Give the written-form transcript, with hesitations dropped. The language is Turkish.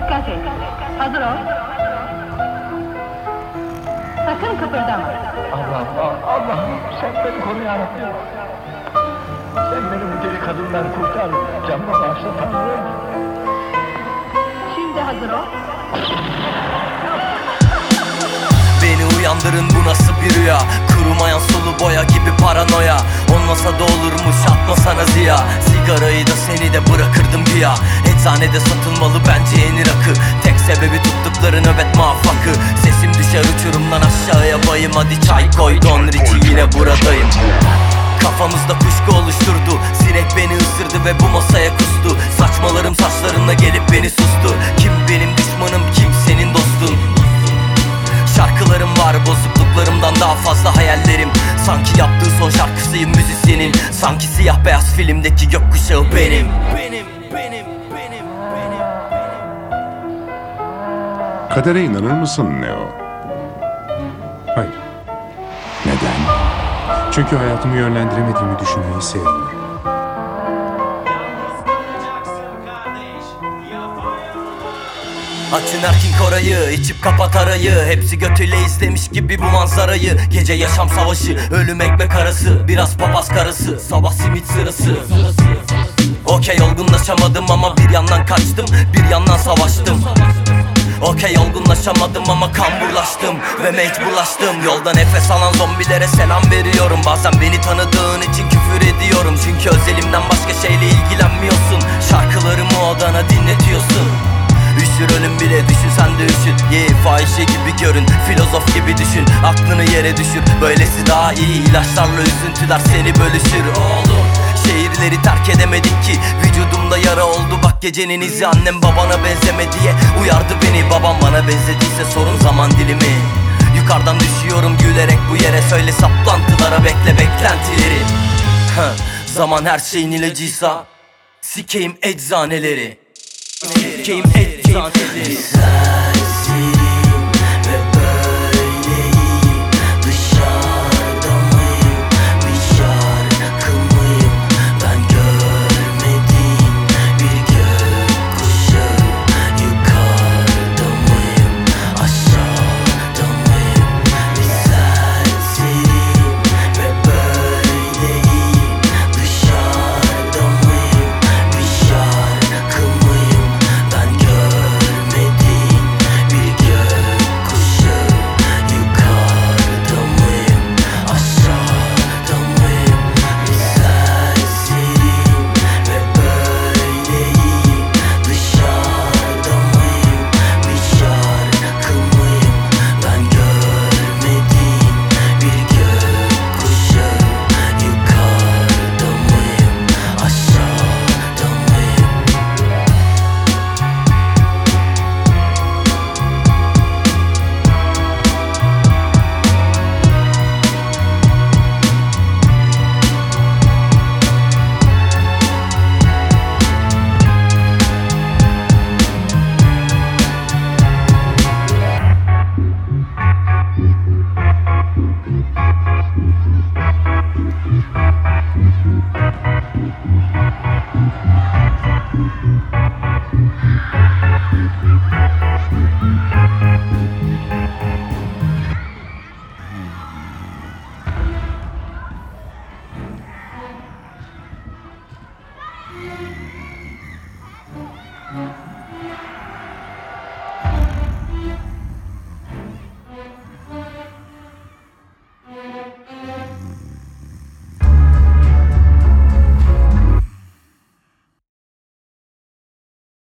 Dikkat et. Hazır ol. Sakın kıpırdama. Allah'ım sen beni koru yarabbim. Sen beni bu deli kadından kurtar. Canıma bağışla Tanrım. Şimdi hazır ol. Beni uyandırın, bu nasıl bir rüya? Kurumayan sulu boya gibi paranoya. Olmasa da olurmuş, atmasana ziya. Sigarayı da seni de bırakırdım güya. Eczanede satılmalı bence yeni rakı. Tek sebebi tuttukları nöbet muvaffakı. Sesim düşer uçurumdan aşağıya bayım. Hadi çay koy Don Richie, yine buradayım. Kafamızda kuşku oluşturdu. Sinek beni ısırdı ve bu masaya kustu. Saçmalarım saçlarına gelip beni sustur. Kim benim düşmanım, kim senin dostun? Şarkılarım var, bozukluklarımdan daha fazla hayallerim. Sanki yaptığı son şarkısıyım müzisyenin. Sanki siyah beyaz filmdeki gökkuşağı benim. Kadere inanır mısın Neo? Hayır. Neden? Çünkü hayatımı yönlendiremediğimi düşünmeyi sevmiyorum. Açın Erkin Koray'ı, içip kapat arayı. Hepsi götüyle izlemiş gibi bu manzarayı. Gece yaşam savaşı, ölüm ekmek arası. Biraz papaz karısı, sabah simit sırası. Okey, olgunlaşamadım ama bir yandan kaçtım, bir yandan savaştım. Okey, olgunlaşamadım ama kamburlaştım ve mecburlaştım. Yolda nefes alan zombilere selam veriyorum. Bazen beni tanıdığın için küfür ediyorum. Çünkü özelimden başka şeyle ilgilenmiyorsun. Şarkılarımı odana dinletiyorsun. Üşür ölüm bile, düşün sen de üşür. Fahişe gibi görün, filozof gibi düşün. Aklını yere düşür, böylesi daha iyi. İlaçlarla üzüntüler seni bölüşür oğlum. Şehirleri terk edemedik ki, vücudumda yara oldu bak gecenin izi. Annem babana benzeme diye uyardı beni. Babam bana benzediyse sorun zaman dilimi. Yukarıdan düşüyorum gülerek bu yere. Söyle saplantılara, bekle beklentileri. Zaman her şeyin ilacıysa sikeyim eczaneleri. Sikeyim eczaneleri.